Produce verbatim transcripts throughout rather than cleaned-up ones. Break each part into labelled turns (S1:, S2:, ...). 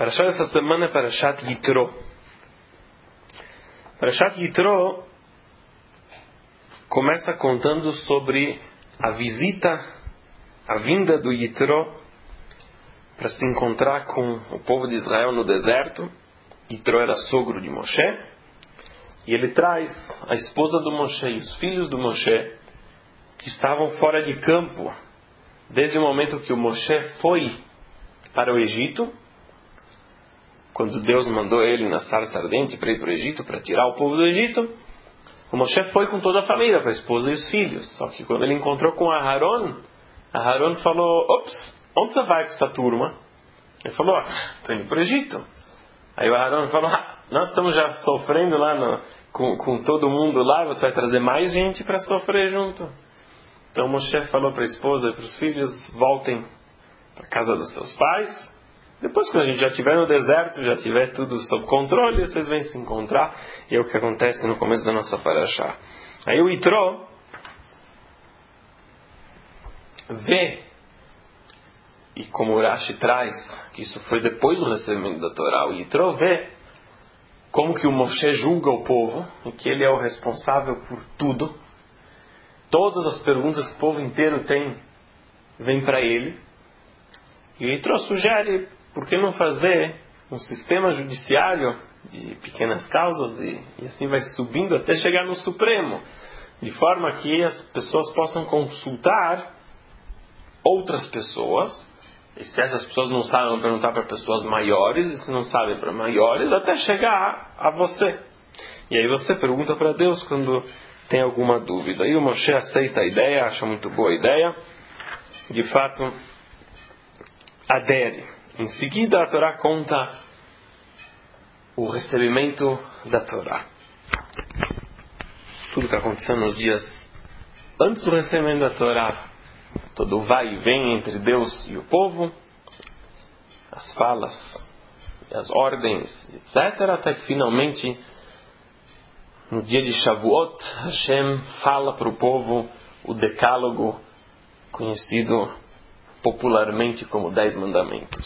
S1: Parashat essa semana é Parashat Yitro. Parashat Yitro começa contando sobre a visita, a vinda do Yitro para se encontrar com o povo de Israel no deserto. Yitro era sogro de Moshe, e ele traz a esposa do Moshe e os filhos do Moshe, que estavam fora de campo desde o momento que o Moshe foi para o Egito, quando Deus mandou ele na sarça ardente para ir para o Egito, para tirar o povo do Egito. O Moshe foi com toda a família, com a esposa e os filhos. Só que quando ele encontrou com Aharon, Aharon falou: ops, onde você vai com essa turma? Ele falou: estou indo para o Egito. Aí o Aharon falou: ah, nós estamos já sofrendo lá no, com, com todo mundo lá, você vai trazer mais gente para sofrer junto. Então Moshe falou para a esposa e para os filhos: voltem para a casa dos seus pais. Depois, quando a gente já estiver no deserto, já tiver tudo sob controle, vocês vêm se encontrar. E é o que acontece no começo da nossa parashá. Aí o Yitro vê, e como o Rashi traz, que isso foi depois do recebimento da Torá, o Yitro vê como que o Moshe julga o povo, e que ele é o responsável por tudo. Todas as perguntas que o povo inteiro tem, vêm para ele. E o Yitro sugere: por que não fazer um sistema judiciário de pequenas causas e, e assim vai subindo até chegar no Supremo, de forma que as pessoas possam consultar outras pessoas, e se essas pessoas não sabem, vão perguntar para pessoas maiores, e se não sabem para maiores, até chegar a, a você. E aí você pergunta para Deus quando tem alguma dúvida. E o Moshe aceita a ideia, acha muito boa a ideia, de fato adere. Em seguida, a Torá conta o recebimento da Torá. Tudo que aconteceu nos dias antes do recebimento da Torá, todo o vai e vem entre Deus e o povo, as falas, as ordens, etcétera, até que finalmente, no dia de Shavuot, Hashem fala para o povo o decálogo, conhecido popularmente como Dez Mandamentos.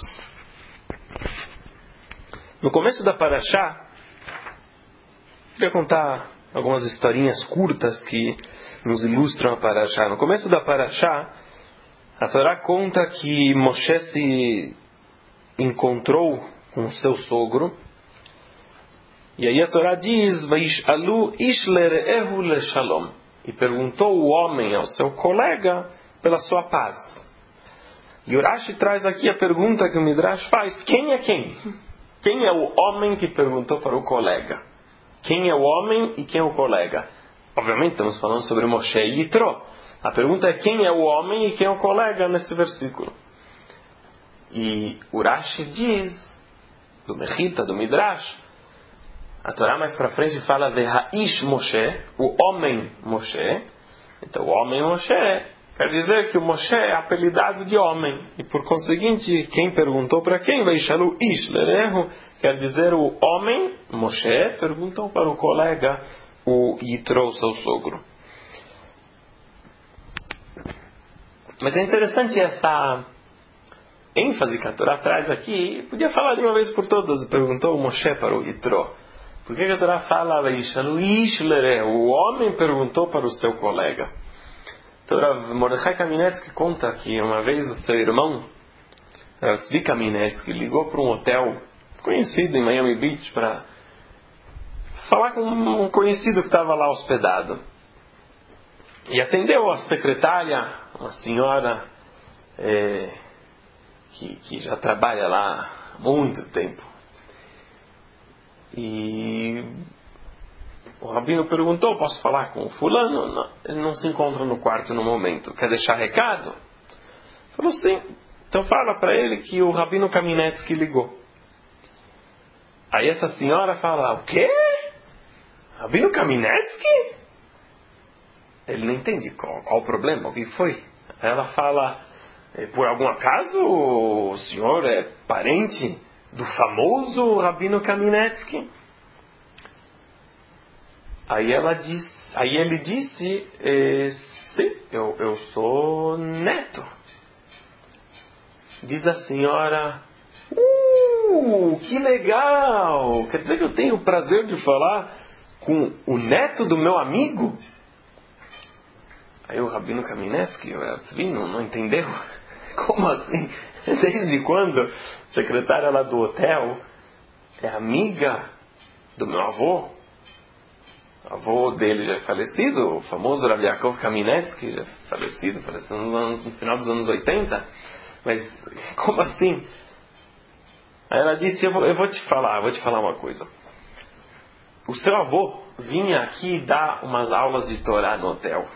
S1: No começo da Parashá, queria contar algumas historinhas curtas que nos ilustram a Parashá. No começo da Parashá, a Torá conta que Moshe se encontrou com seu sogro, e aí a Torá diz: Vaishalu ish lere'ehu leshalom, e perguntou o homem ao seu colega pela sua paz. E o Rashi traz aqui a pergunta que o Midrash faz: quem é quem? Quem é o homem que perguntou para o colega? Quem é o homem e quem é o colega? Obviamente estamos falando sobre Moshe e Yitro. A pergunta é: quem é o homem e quem é o colega nesse versículo? E o Rashi diz, do Mechita, do Midrash, a Torá mais para frente fala Vehaish Moshe, o homem Moshe. Então o homem Moshe quer dizer que o Moshe é apelidado de homem. E por conseguinte, quem perguntou para quem? Vaishalu ish lerehu, quer dizer o homem, Moshe, perguntou para o colega, o Yitro, seu sogro. Mas é interessante essa ênfase que a Torá traz aqui. Podia falar de uma vez por todas, perguntou o Moshe para o Yitro. Por que a Torá fala Vaishalu ish lerehu? O homem perguntou para o seu colega. Então, Mordechai Kamenetsky conta que uma vez o seu irmão, Tzvi Kamenetsky, ligou para um hotel conhecido em Miami Beach para falar com um conhecido que estava lá hospedado. E atendeu a secretária, uma senhora é, que, que já trabalha lá há muito tempo. E o rabino perguntou: posso falar com o fulano? Não, ele não se encontra no quarto no momento. Quer deixar recado? Falou: sim. Então fala para ele que o rabino Kamenetsky ligou. Aí essa senhora fala: o quê? Rabino Kamenetsky? Ele não entende qual, qual o problema, o que foi. Aí ela fala: por algum acaso o senhor é parente do famoso rabino Kamenetsky? Aí ela disse, aí ele disse: eh, sim, eu, eu sou neto. Diz a senhora: uh, que legal! Quer dizer que eu tenho o prazer de falar com o neto do meu amigo? Aí o Rabino Kamenetsky, o Tzvi, não, não entendeu. Como assim? Desde quando a secretária lá do hotel é amiga do meu avô? O avô dele já é falecido, o famoso Rav Yaakov Kamenetsky, já é falecido, faleceu nos anos, no final dos anos oitenta. Mas como assim? Aí ela disse, eu vou, eu vou te falar, eu vou te falar uma coisa. O seu avô vinha aqui dar umas aulas de Torá no hotel.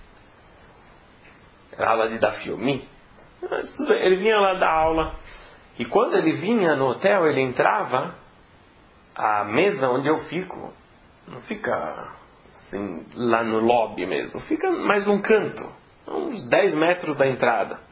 S1: Era aula de Daf Yomi. Ele vinha lá dar aula. E quando ele vinha no hotel, ele entrava, a mesa onde eu fico, não fica assim, lá no lobby mesmo, fica mais num canto, uns dez metros da entrada.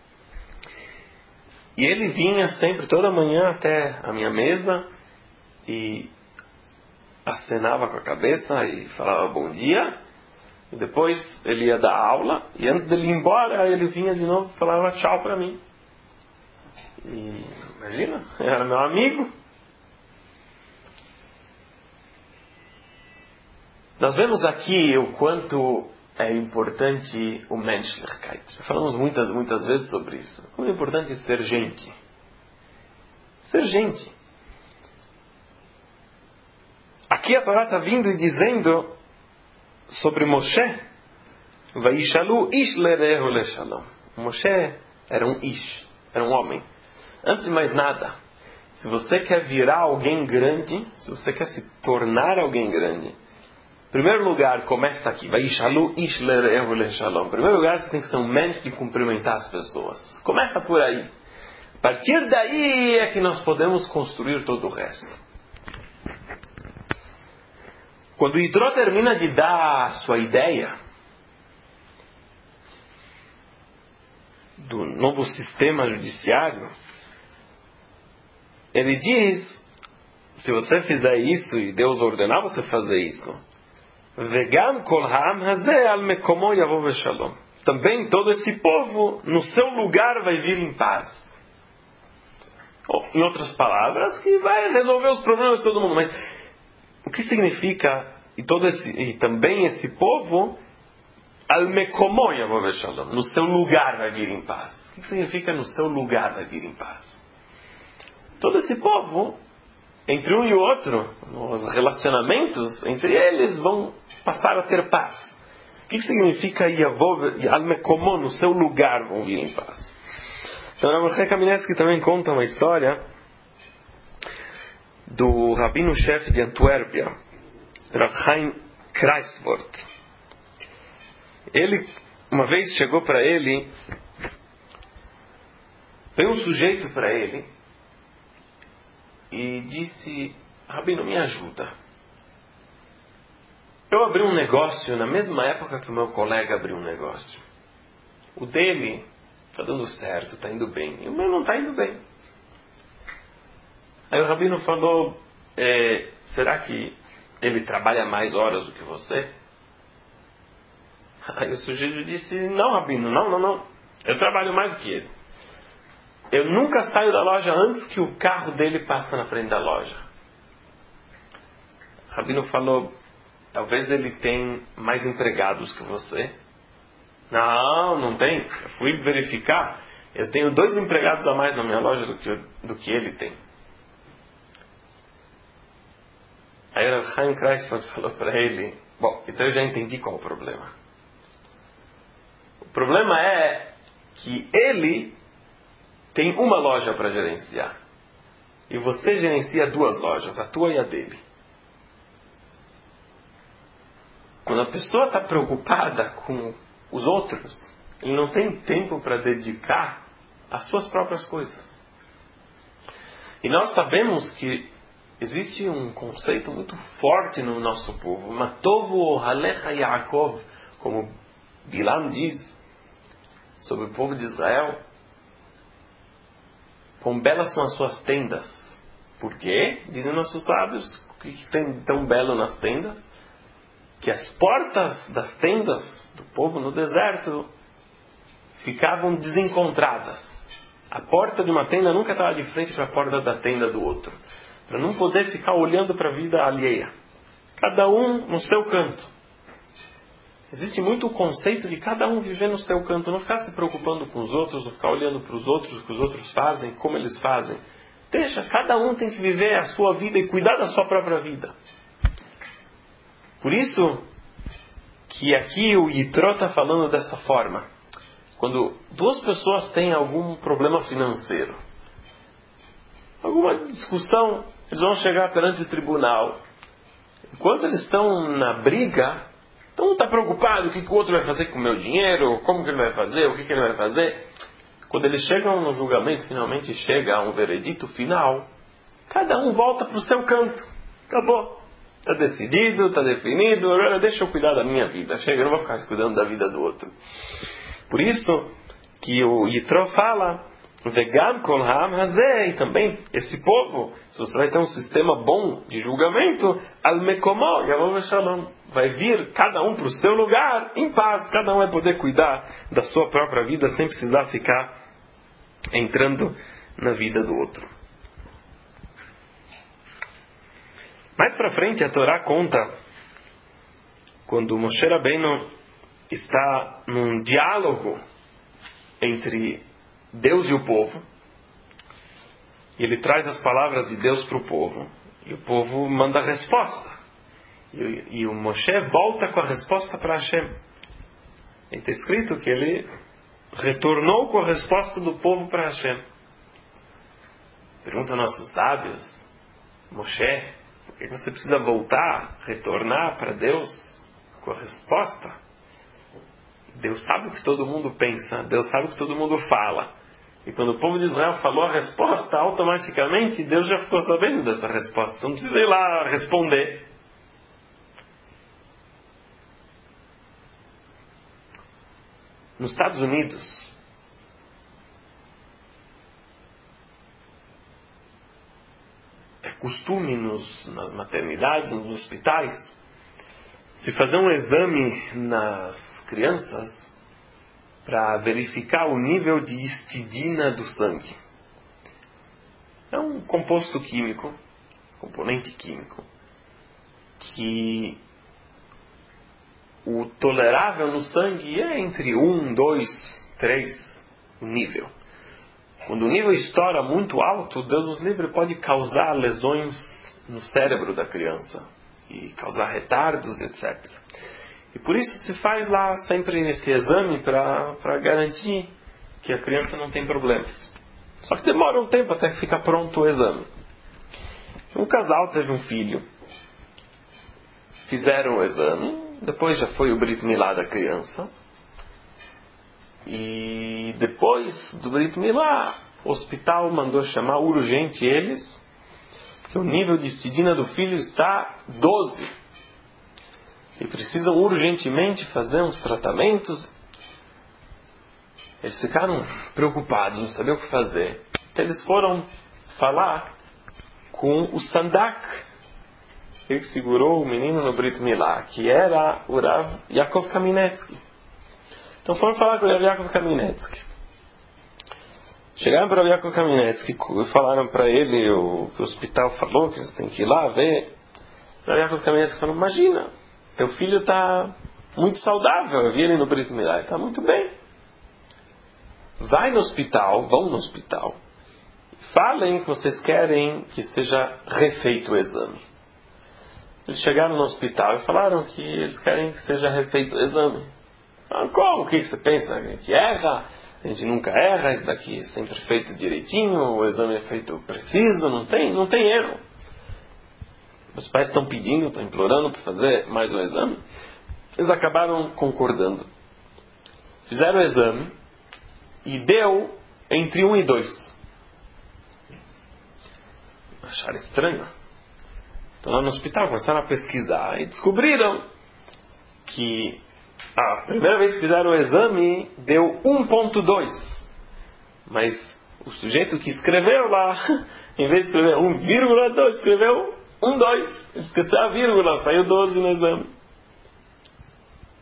S1: E ele vinha sempre, toda manhã, até a minha mesa e acenava com a cabeça e falava bom dia. E depois ele ia dar aula e antes dele ir embora, ele vinha de novo e falava tchau para mim. E imagina, era meu amigo. Nós vemos aqui o quanto é importante o Menschlichkeit. Já falamos muitas, muitas vezes sobre isso. Como é importante ser gente. Ser gente. Aqui a Torá está vindo e dizendo sobre Moshe. Vaishalu ish lerehu leshalom. Moshe era um ish, era um homem. Antes de mais nada, se você quer virar alguém grande, se você quer se tornar alguém grande, em primeiro lugar, começa aqui. Vaishalu ish lerehu leshalom. Em primeiro lugar, você tem que ser um médico de cumprimentar as pessoas. Começa por aí. A partir daí é que nós podemos construir todo o resto. Quando o Yitro termina de dar a sua ideia do novo sistema judiciário, ele diz, se você fizer isso e Deus ordenar você fazer isso, Vegam kol ha'am hazeh al mekomo yavo veshalom. Também todo esse povo no seu lugar vai vir em paz. Ou, em outras palavras, que vai resolver os problemas de todo mundo. Mas o que significa e todo esse e também esse povo al mekomo yavo veshalom, no seu lugar vai vir em paz? O que significa no seu lugar vai vir em paz? Todo esse povo, entre um e o outro, os relacionamentos entre eles vão passar a ter paz. O que significa al mekomo, no seu lugar vão vir em paz? Então, o Rav Kamenetsky também conta uma história do rabino-chefe de Antuérpia, Rav Chaim Kreisvort. Ele, uma vez chegou para ele, veio um sujeito para ele e disse, Rabino, me ajuda. Eu abri um negócio na mesma época que o meu colega abriu um negócio. O dele está dando certo, está indo bem. E o meu não está indo bem. Aí o Rabino falou, é, será que ele trabalha mais horas do que você? Aí o sujeito disse, não, Rabino, não, não, não. Eu trabalho mais do que ele. Eu nunca saio da loja antes que o carro dele passe na frente da loja. O Rabino falou, talvez ele tenha mais empregados que você. Não, não tem. Eu fui verificar. Eu tenho dois empregados a mais na minha loja do que, do que ele tem. Aí o Chaim Kreisfeld falou para ele, bom, então eu já entendi qual é o problema. O problema é que ele tem uma loja para gerenciar. E você gerencia duas lojas, a tua e a dele. Quando a pessoa está preocupada com os outros, ele não tem tempo para dedicar às suas próprias coisas. E nós sabemos que existe um conceito muito forte no nosso povo. Matovu Halecha Yaakov, como Bilam diz sobre o povo de Israel. Quão belas são as suas tendas. Por quê? Dizem nossos sábios, o que tem tão belo nas tendas? Que as portas das tendas do povo no deserto ficavam desencontradas. A porta de uma tenda nunca estava de frente para a porta da tenda do outro. Para não poder ficar olhando para a vida alheia. Cada um no seu canto. Existe muito o conceito de cada um viver no seu canto. Não ficar se preocupando com os outros, não ficar olhando para os outros, o que os outros fazem, como eles fazem. Deixa, cada um tem que viver a sua vida e cuidar da sua própria vida. Por isso que aqui o Yitro está falando dessa forma. Quando duas pessoas têm algum problema financeiro, alguma discussão, eles vão chegar perante o tribunal. Enquanto eles estão na briga, então um está preocupado, o que, que o outro vai fazer com o meu dinheiro, como que ele vai fazer, o que, que ele vai fazer. Quando eles chegam no julgamento, finalmente chega a um veredito final, cada um volta para o seu canto. Acabou. Está decidido, está definido, agora deixa eu cuidar da minha vida. Chega, eu não vou ficar cuidando da vida do outro. Por isso que o Yitro fala, Vegam kol ha'am hazeh, e também esse povo, se você vai ter um sistema bom de julgamento, al mekomo yavov shalom, vai vir cada um para o seu lugar em paz, cada um vai poder cuidar da sua própria vida sem precisar ficar entrando na vida do outro. Mais para frente a Torá conta quando Moshe Rabbeinu está num diálogo entre Deus e o povo, e ele traz as palavras de Deus para o povo, e o povo manda a resposta, e, e o Moshe volta com a resposta para Hashem. E está escrito que ele retornou com a resposta do povo para Hashem. Pergunta a nossos sábios, Moshe, por que você precisa voltar, retornar para Deus com a resposta? Deus sabe o que todo mundo pensa, Deus sabe o que todo mundo fala. E quando o povo de Israel falou a resposta, automaticamente Deus já ficou sabendo dessa resposta. Você não precisa ir lá responder. Nos Estados Unidos, é costume nos, nas maternidades, nos hospitais, se fazer um exame nas crianças para verificar o nível de histidina do sangue. É um composto químico, componente químico, que o tolerável no sangue é entre um, dois, três nível. Quando o nível estoura muito alto, Deus nos livre, pode causar lesões no cérebro da criança e causar retardos, etcétera. E por isso se faz lá sempre esse exame para garantir que a criança não tem problemas. Só que demora um tempo até que fica pronto o exame. Um casal teve um filho, fizeram o exame, depois já foi o Brit Milá da criança. E depois do Brit Milá, o hospital mandou chamar urgente eles, porque o nível de histidina do filho está doze. E precisam urgentemente fazer uns tratamentos. Eles ficaram preocupados, não sabiam o que fazer. Então eles foram falar com o Sandak, ele que segurou o menino no Brit Milá, que era o Rav Yaakov Kaminetsky. Então foram falar com o Rav Yaakov Kaminetsky. Chegaram para o Rav Yaakov Kaminetsky e falaram para ele o que o hospital falou, que eles têm que ir lá ver. O Rav Yaakov Kaminetsky falou, imagina, teu filho está muito saudável, eu vi ele no Brit Milá, ele está muito bem. Vai no hospital, vão no hospital, falem que vocês querem que seja refeito o exame. Eles chegaram no hospital e falaram que eles querem que seja refeito o exame. Ah, como? O que você pensa? A gente erra? A gente nunca erra, isso daqui é sempre feito direitinho, o exame é feito preciso, não tem, não tem erro. Os pais estão pedindo, estão implorando para fazer mais um exame. Eles acabaram concordando. Fizeram o exame e deu entre um e dois. Acharam estranho. Estão lá no hospital, começaram a pesquisar e descobriram que a primeira vez que fizeram o exame deu um ponto dois. Mas o sujeito que escreveu lá, em vez de escrever um vírgula dois, escreveu um, dois. Ele esqueceu a vírgula, saiu doze no exame.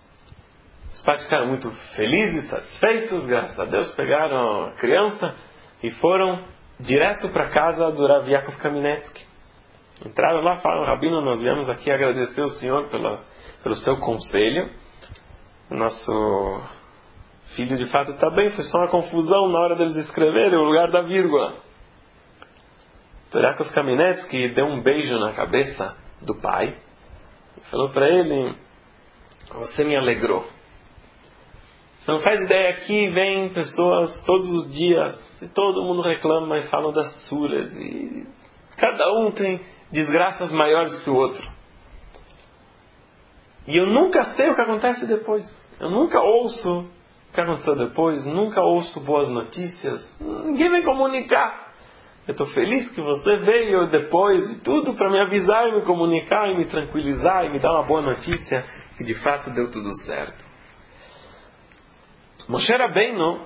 S1: Os pais ficaram muito felizes, satisfeitos, graças a Deus, pegaram a criança, e foram direto para a casa do Rav Yaakov Kamenetsky. Entraram lá e falaram: Rabino, nós viemos aqui agradecer o senhor pela, pelo seu conselho. O nosso filho de fato está bem, foi só uma confusão na hora deles escreverem o lugar da vírgula. O Yaakov Kamenetsky deu um beijo na cabeça do pai e falou para ele: você me alegrou. Você não faz ideia, aqui vem pessoas todos os dias e todo mundo reclama e falam das suras e cada um tem desgraças maiores que o outro. E eu nunca sei o que acontece depois. Eu nunca ouço o que aconteceu depois, nunca ouço boas notícias. Ninguém vem comunicar. Eu estou feliz que você veio depois de tudo para me avisar e me comunicar e me tranquilizar e me dar uma boa notícia que de fato deu tudo certo. Moshe Rabbeinu,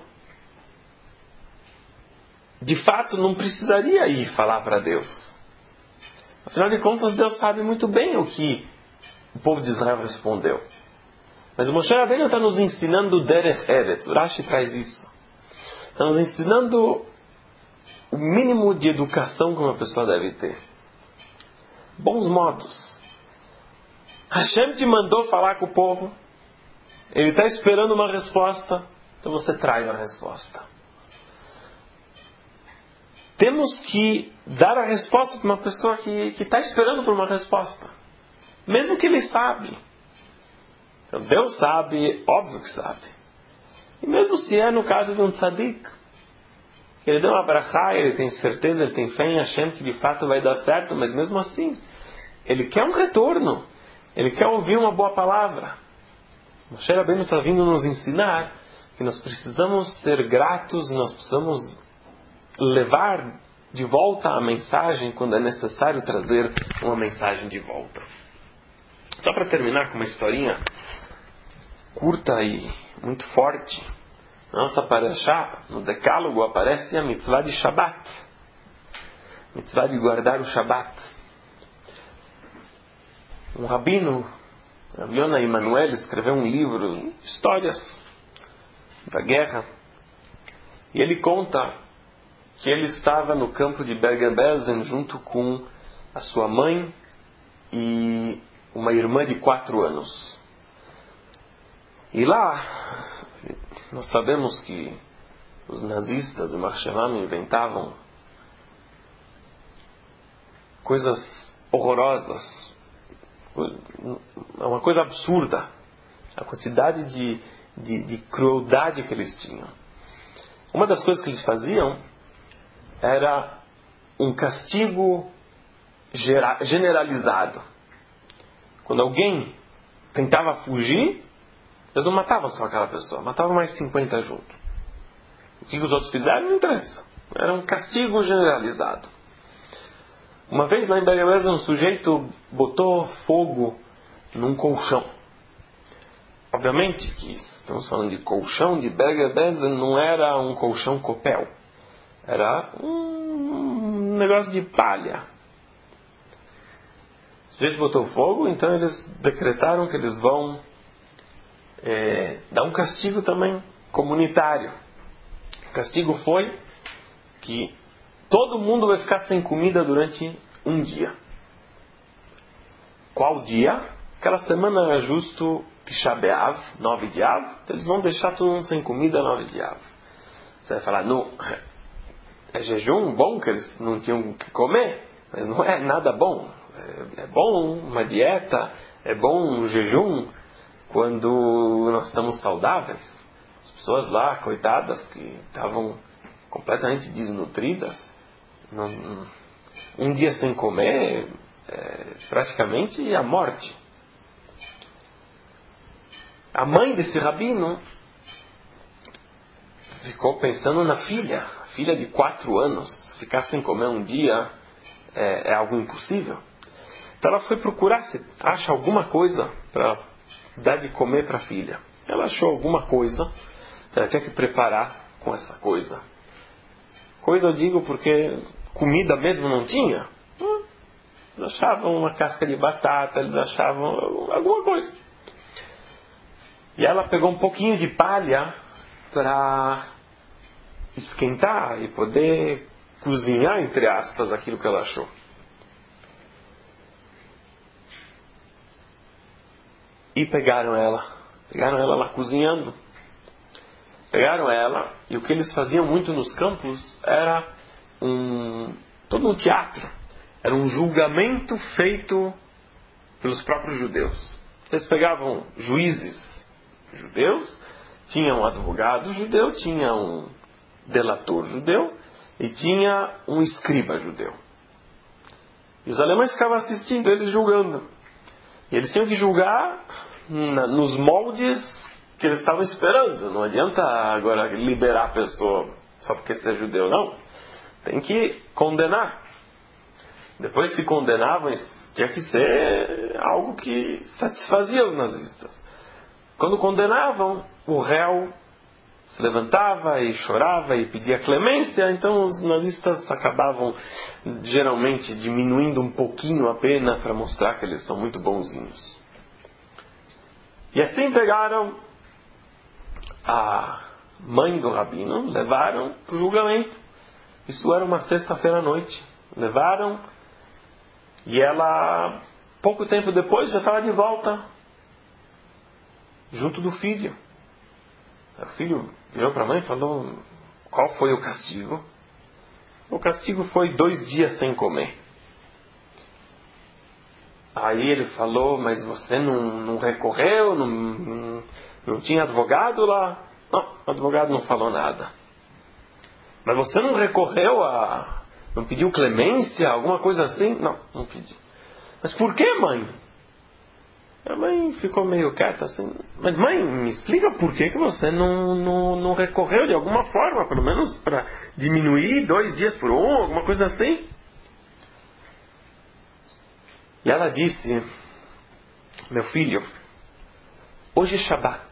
S1: de fato, não precisaria ir falar para Deus. Afinal de contas, Deus sabe muito bem o que o povo de Israel respondeu. Mas o Moshe Rabbeinu está nos ensinando o Derech Eretz. O Rashi traz isso. Está nos ensinando o mínimo de educação que uma pessoa deve ter. Bons modos. Hashem te mandou falar com o povo. Ele está esperando uma resposta. Então você traz a resposta. Temos que dar a resposta para uma pessoa que está esperando por uma resposta. Mesmo que ele sabe. Então Deus sabe, óbvio que sabe. E mesmo se é no caso de um tzadik, que ele deu uma brachá, ele tem certeza, ele tem fé em Hashem que de fato vai dar certo, mas mesmo assim, ele quer um retorno. Ele quer ouvir uma boa palavra. Moshe Rabbeinu está vindo nos ensinar que nós precisamos ser gratos e nós precisamos levar de volta a mensagem quando é necessário trazer uma mensagem de volta. Só para terminar com uma historinha curta e muito forte. Na nossa parashá, no Decálogo, aparece a mitzvah de Shabbat. Mitzvah de guardar o Shabbat. Um rabino, Rav Yonah Emanuel, escreveu um livro, histórias da guerra. E ele conta que ele estava no campo de Bergen-Belsen junto com a sua mãe e uma irmã de quatro anos. E lá, nós sabemos que os nazistas e Marshallham inventavam coisas horrorosas. É uma coisa absurda a quantidade de, de, de crueldade que eles tinham. Uma das coisas que eles faziam era um castigo generalizado. Quando alguém tentava fugir, eles não matavam só aquela pessoa, matavam mais cinquenta junto. O que os outros fizeram não interessa. Era um castigo generalizado. Uma vez lá em Bergen-Belsen, um sujeito botou fogo num colchão. Obviamente que estamos falando de colchão de Bergen-Belsen, não era um colchão copel. Era um negócio de palha. O sujeito botou fogo, então eles decretaram que eles vão é, dar um castigo também comunitário. O castigo foi que todo mundo vai ficar sem comida durante um dia. Qual dia? Aquela semana era justo Tisha B'Av, nove de Av, então eles vão deixar todo mundo sem comida nove de Av. Você vai falar, não, é jejum bom que eles não tinham o que comer, mas não é nada bom. É, é bom uma dieta, é bom um jejum quando nós estamos saudáveis. As pessoas lá, coitadas, que estavam completamente desnutridas, não, um dia sem comer, é praticamente a morte. A mãe desse rabino ficou pensando na filha, filha de quatro anos, ficar sem comer um dia é, é algo impossível. Então ela foi procurar se acha alguma coisa para dar de comer para a filha. Ela achou alguma coisa, ela tinha que preparar com essa coisa. Coisa eu digo porque comida mesmo não tinha. Eles achavam uma casca de batata, eles achavam alguma coisa. E ela pegou um pouquinho de palha para esquentar e poder cozinhar, entre aspas, aquilo que ela achou. E pegaram ela. Pegaram ela lá cozinhando. Pegaram ela, e o que eles faziam muito nos campos era um, todo um teatro. Era um julgamento feito pelos próprios judeus. Eles pegavam juízes judeus, tinha um advogado judeu, tinha um delator judeu e tinha um escriba judeu. E os alemães ficavam assistindo, eles julgando. E eles tinham que julgar na, nos moldes que eles estavam esperando. Não adianta agora liberar a pessoa só porque você é judeu, não. Tem que condenar. Depois que condenavam, tinha que ser algo que satisfazia os nazistas. Quando condenavam, o réu se levantava e chorava e pedia clemência, então os nazistas acabavam geralmente diminuindo um pouquinho a pena para mostrar que eles são muito bonzinhos. E assim pegaram a mãe do rabino, levaram para o julgamento. Isso era uma sexta-feira à noite. Levaram e ela, pouco tempo depois, já estava de volta junto do filho. O filho virou para a mãe e falou: qual foi o castigo? O castigo foi dois dias sem comer. Aí ele falou: mas você não, não recorreu? Não, não, não tinha advogado lá? Não, o advogado não falou nada. Mas você não recorreu a... não pediu clemência? Alguma coisa assim? Não, não pedi. Mas por que, mãe? A mãe ficou meio quieta assim. Mas mãe, me explica por que, que você não, não, não recorreu de alguma forma, pelo menos para diminuir dois dias por um, alguma coisa assim. E ela disse: meu filho, hoje é Shabat.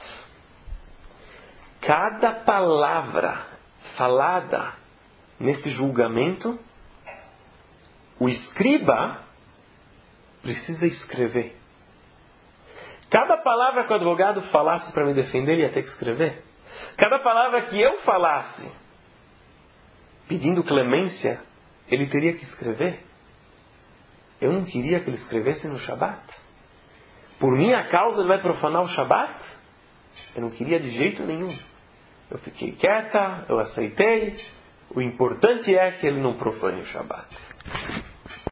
S1: Cada palavra falada nesse julgamento, o escriba precisa escrever. Cada palavra que o advogado falasse para me defender, ele ia ter que escrever. Cada palavra que eu falasse pedindo clemência, ele teria que escrever. Eu não queria que ele escrevesse no Shabat. Por minha causa ele vai profanar o Shabat? Eu não queria de jeito nenhum. Eu fiquei quieta, eu aceitei. O importante é que ele não profane o Shabat.